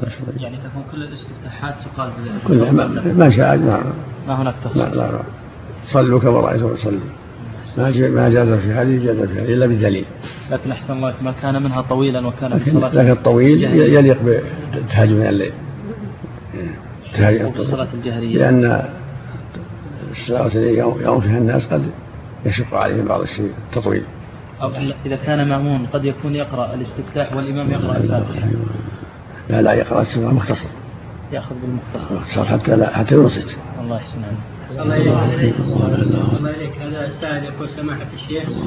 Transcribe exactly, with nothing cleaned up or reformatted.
يعني تكون كل الاستفتاحات تقال بذلك كلها ما, ما شاء ما, ما هناك تخصيص. لا لا صلوا كما رأيتم صلوا، ما جاز في حديث جاز في حديث إلا بدليل. لكن أحسن الله ما كان منها طويلا وكان في صلاة لكن الطويل يليق بتهاجم من الليل وبالصلاة الجهرية، لأن الصلاة التي يقوم فيها الناس قد يشق عليهم بعض الشيء التطويل. أو إذا كان مأمون قد يكون يقرأ الاستفتاح والإمام يقرأ الفاتحة. لا لا يقرأ السورة مختصر، يأخذ بالمختصر حتى لا حتى ينصت. الله يحسن عنه. الله إليك. هذا سائل يقول سماحة الشيخ